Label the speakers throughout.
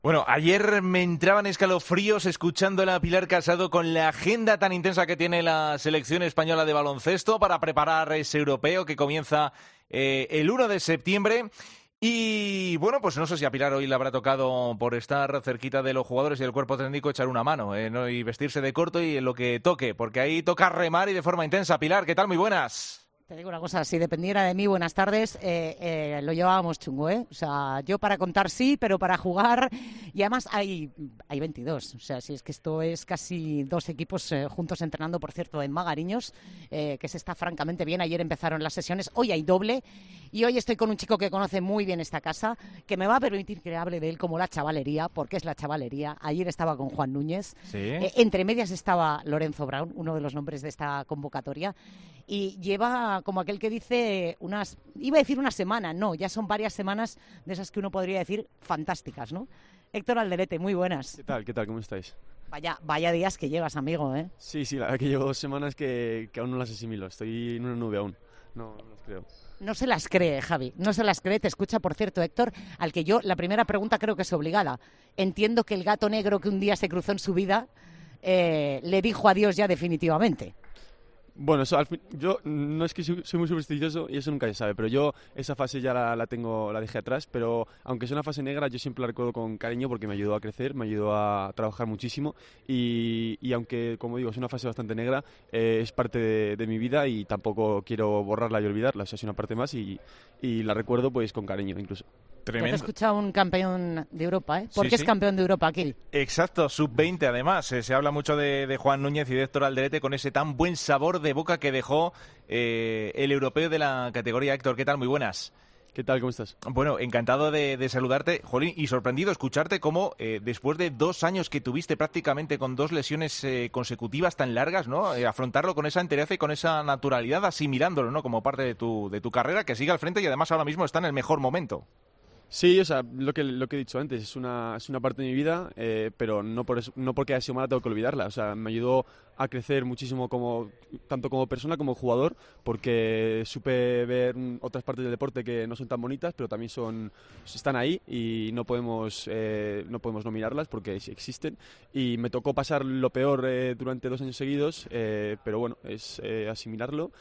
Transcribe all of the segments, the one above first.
Speaker 1: Bueno, ayer me entraban escalofríos escuchando a Pilar Casado con la agenda tan intensa que tiene la selección española de baloncesto para preparar ese europeo que comienza el 1 de septiembre. Y bueno, pues no sé si a Pilar hoy le habrá tocado, por estar cerquita de los jugadores y del cuerpo técnico, echar una mano, ¿no? Y vestirse de corto y en lo que toque, porque ahí toca remar y de forma intensa. Pilar, ¿qué tal? Muy buenas.
Speaker 2: Te digo una cosa, si dependiera de mí, buenas tardes, lo llevábamos chungo, ¿eh? O sea, yo para contar sí, pero para jugar, y además hay 22, o sea, si es que esto es casi dos equipos juntos entrenando, por cierto, en Magariños, que se está francamente bien. Ayer empezaron las sesiones, hoy hay doble, y hoy estoy con un chico que conoce muy bien esta casa, que me va a permitir que hable de él como la chavalería, porque es la chavalería. Ayer estaba con Juan Núñez,
Speaker 1: ¿Sí?
Speaker 2: Entre medias estaba Lorenzo Brown, uno de los nombres de esta convocatoria, y lleva, como aquel que dice, iba a decir una semana, no, ya son varias semanas de esas que uno podría decir fantásticas, ¿no? Héctor Alderete, muy buenas.
Speaker 3: ¿Qué tal? ¿Cómo estáis?
Speaker 2: Vaya días que llevas, amigo, ¿eh?
Speaker 3: Sí, la verdad que llevo 2 semanas que aún no las asimilo, estoy en una nube aún, no las creo.
Speaker 2: No se las cree, Javi, no se las cree. Te escucha, por cierto, Héctor, al que yo la primera pregunta creo que es obligada. Entiendo que el gato negro que un día se cruzó en su vida le dijo adiós ya definitivamente.
Speaker 3: Bueno, yo no es que soy muy supersticioso y eso nunca se sabe, pero yo esa fase ya la dejé atrás, pero aunque sea una fase negra, yo siempre la recuerdo con cariño porque me ayudó a crecer, me ayudó a trabajar muchísimo y aunque, como digo, es una fase bastante negra, es parte de mi vida y tampoco quiero borrarla y olvidarla, o sea, es una parte más y la recuerdo pues con cariño incluso.
Speaker 1: Tremendo.
Speaker 2: Te he escuchado un campeón de Europa, ¿eh? ¿Por qué
Speaker 1: Sí.
Speaker 2: es campeón de Europa aquí?
Speaker 1: Exacto, sub-20 además. Se habla mucho de Juan Núñez y de Héctor Alderete con ese tan buen sabor de boca que dejó el europeo de la categoría. Héctor, ¿qué tal? Muy buenas.
Speaker 3: ¿Qué tal? ¿Cómo estás?
Speaker 1: Bueno, encantado de saludarte, Jolín, y sorprendido escucharte cómo después de 2 años que tuviste prácticamente con 2 lesiones consecutivas tan largas, ¿no? Afrontarlo con esa entereza y con esa naturalidad, asimilándolo, ¿no? Como parte de tu carrera, que sigue al frente y además ahora mismo está en el mejor momento.
Speaker 3: Sí, o sea, lo que he dicho antes, es una parte de mi vida, pero no porque haya sido mala tengo que olvidarla. O sea, me ayudó a crecer muchísimo tanto como persona como jugador, porque supe ver otras partes del deporte que no son tan bonitas, pero también están ahí y no podemos no mirarlas porque existen. Y me tocó pasar lo peor durante 2 años seguidos, pero bueno, es asimilarlo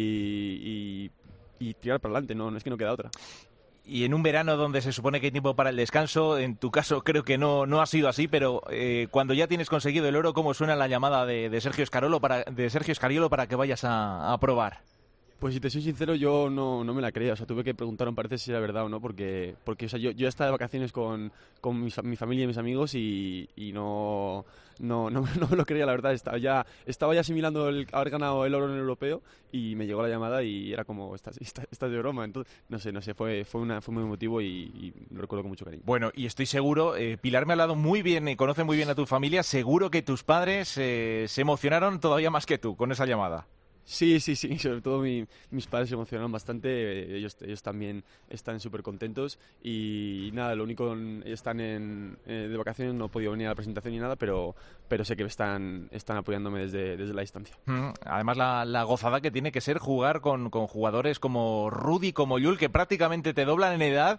Speaker 3: y tirar para adelante, no es que no queda otra.
Speaker 1: Y en un verano donde se supone que hay tiempo para el descanso, en tu caso creo que no ha sido así, pero cuando ya tienes conseguido el oro, ¿cómo suena la llamada de Sergio Scariolo para que vayas a probar?
Speaker 3: Pues si te soy sincero, yo no me la creía. O sea, tuve que preguntar, me parece si era verdad o no, porque o sea, yo estaba de vacaciones con mi familia y mis amigos y no me lo creía, la verdad. Estaba ya asimilando haber ganado el oro en el europeo y me llegó la llamada y era como, estás de broma. Entonces, no sé, fue muy emotivo y lo recuerdo con mucho cariño.
Speaker 1: Bueno, y estoy seguro, Pilar me ha hablado muy bien y conoce muy bien a tu familia, seguro que tus padres se emocionaron todavía más que tú con esa llamada.
Speaker 3: Sí, sobre todo mis padres se emocionaron bastante, ellos también están súper contentos y nada, lo único, están de vacaciones, no he podido venir a la presentación ni nada, pero sé que están apoyándome desde la distancia.
Speaker 1: Además, la gozada que tiene que ser jugar con jugadores como Rudy, como Yul, que prácticamente te doblan en edad,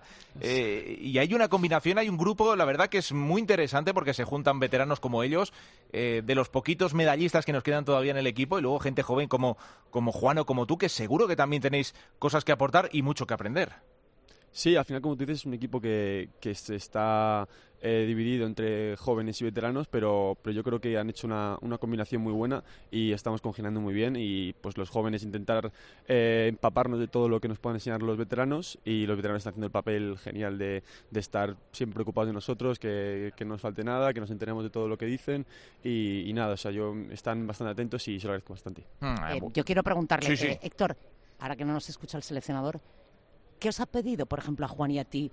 Speaker 1: y hay una combinación, hay un grupo, la verdad que es muy interesante porque se juntan veteranos como ellos, de los poquitos medallistas que nos quedan todavía en el equipo, y luego gente joven como Juan o como tú, que seguro que también tenéis cosas que aportar y mucho que aprender.
Speaker 3: Sí, al final, como tú dices, es un equipo que está dividido entre jóvenes y veteranos, pero yo creo que han hecho una combinación muy buena y estamos congeniando muy bien y pues los jóvenes intentar empaparnos de todo lo que nos puedan enseñar los veteranos y los veteranos están haciendo el papel genial de estar siempre preocupados de nosotros, que no nos falte nada, que nos enteremos de todo lo que dicen y nada, o sea, están bastante atentos y se lo agradezco bastante.
Speaker 2: Yo quiero preguntarle,
Speaker 1: Sí.
Speaker 2: Héctor, ahora que no nos escucha el seleccionador, ¿qué os ha pedido, por ejemplo, a Juan y a ti,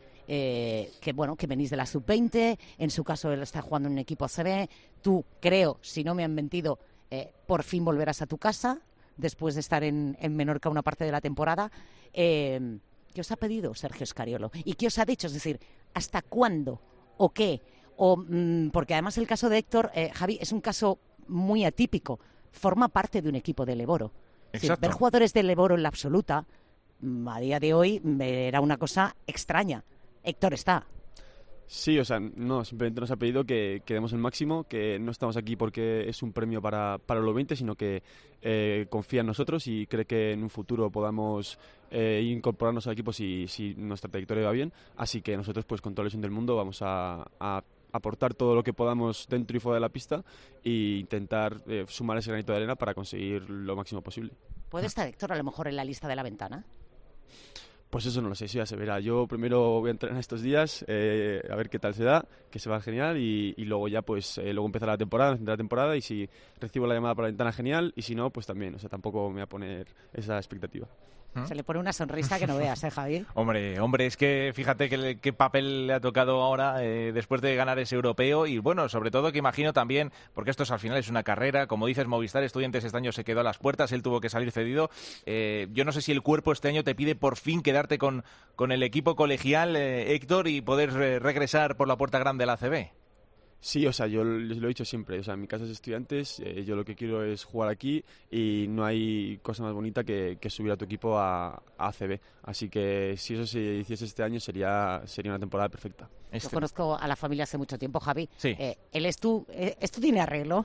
Speaker 2: que venís de la sub-20, en su caso él está jugando en un equipo ACB, tú, creo, si no me han mentido, por fin volverás a tu casa, después de estar en Menorca una parte de la temporada? ¿Qué os ha pedido Sergio Scariolo? ¿Y qué os ha dicho? Es decir, ¿hasta cuándo? ¿O qué? Porque además el caso de Héctor, Javi, es un caso muy atípico, forma parte de un equipo de Leboro. Es decir, ver jugadores de Leboro en la absoluta a día de hoy era una cosa extraña. Héctor está.
Speaker 3: Sí, o sea, no, simplemente nos ha pedido que demos el máximo, que no estamos aquí porque es un premio para los 20, sino que confía en nosotros y cree que en un futuro podamos incorporarnos al equipo si nuestra trayectoria va bien. Así que nosotros, pues con toda la ilusión del mundo, vamos a aportar todo lo que podamos dentro y fuera de la pista e intentar sumar ese granito de arena para conseguir lo máximo posible.
Speaker 2: ¿Puede estar Héctor a lo mejor en la lista de la ventana?
Speaker 3: Pues eso no lo sé, eso ya se verá. Yo primero voy a entrenar estos días, a ver qué tal se da, que se va genial y luego ya pues luego empezará la temporada y si recibo la llamada para la ventana genial y si no pues también, o sea, tampoco me voy a poner esa expectativa.
Speaker 2: Se le pone una sonrisa que no veas, Javi.
Speaker 1: Hombre, es que fíjate qué papel le ha tocado ahora después de ganar ese europeo y bueno, sobre todo que imagino también, porque esto al final es una carrera, como dices, Movistar Estudiantes este año se quedó a las puertas, él tuvo que salir cedido. Yo no sé si el cuerpo este año te pide por fin quedarte con el equipo colegial, Héctor, y poder regresar por la puerta grande a la ACB.
Speaker 3: Sí, o sea, yo les lo he dicho siempre, o sea, en mi casa es Estudiantes, yo lo que quiero es jugar aquí y no hay cosa más bonita que subir a tu equipo a ACB. Así que si eso se hiciese este año sería una temporada perfecta.
Speaker 2: Yo conozco a la familia hace mucho tiempo, Javi.
Speaker 1: Sí.
Speaker 2: Esto tiene arreglo,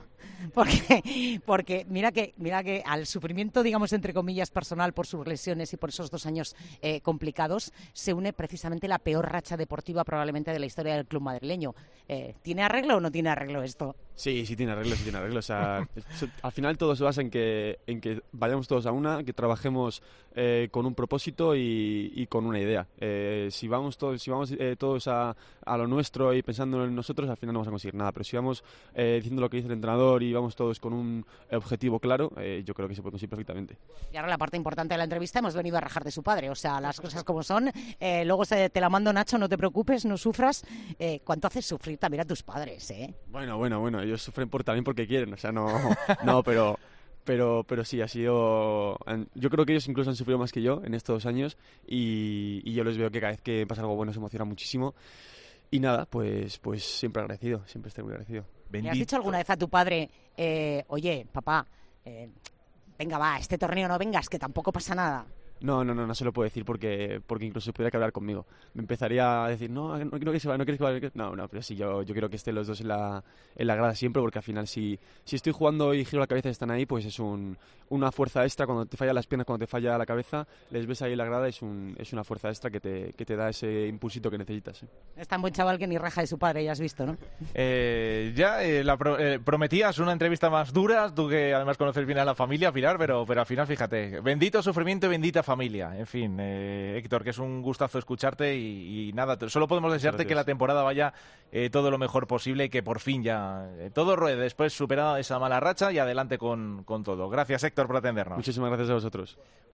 Speaker 2: porque mira que al sufrimiento, digamos, entre comillas, personal por sus lesiones y por esos 2 años complicados, se une precisamente la peor racha deportiva probablemente de la historia del club madrileño. ¿Tiene arreglo o no tiene arreglo esto?
Speaker 3: Sí, sí tiene arreglo. O sea, al final todo se basa en que vayamos todos a una, que trabajemos con un propósito y con una idea. Si vamos todos a lo nuestro y pensando en nosotros, al final no vamos a conseguir nada. Pero si vamos diciendo lo que dice el entrenador y vamos todos con un objetivo claro, yo creo que se puede conseguir perfectamente.
Speaker 2: Y ahora la parte importante de la entrevista, hemos venido a rajar de su padre. O sea, las cosas como son. Luego te la mando, Nacho, no te preocupes, no sufras. ¿Cuánto haces sufrir también a tus padres, eh?
Speaker 3: Bueno, ellos sufren también porque quieren, o sea, no, pero sí, ha sido... Yo creo que ellos incluso han sufrido más que yo en estos 2 años y yo les veo que cada vez que pasa algo bueno se emociona muchísimo. Y nada, pues siempre agradecido, siempre estoy muy agradecido.
Speaker 2: ¿Le has dicho alguna vez a tu padre, oye, papá, venga, va, este torneo no vengas, que tampoco pasa nada?
Speaker 3: No se lo puedo decir porque incluso pudiera que hablar conmigo. Me empezaría a decir, no que se vaya, no quieres que vaya. No, pero sí, yo quiero que estén los dos en la grada siempre, porque al final si estoy jugando y giro la cabeza y están ahí, pues es una fuerza extra. Cuando te fallan las piernas, cuando te falla la cabeza, les ves ahí en la grada, es una fuerza extra que te da ese impulsito que necesitas.
Speaker 2: Es tan buen chaval que ni raja de su padre, ya has visto, ¿no?
Speaker 1: Prometías una entrevista más dura, tú que además conoces bien a la familia, Pilar, pero al final, fíjate, bendito sufrimiento y bendita familia. En fin, Héctor, que es un gustazo escucharte y nada, solo podemos desearte que la temporada vaya todo lo mejor posible y que por fin ya todo ruede después superada esa mala racha y adelante con todo. Gracias, Héctor, por atendernos.
Speaker 3: Muchísimas gracias a vosotros.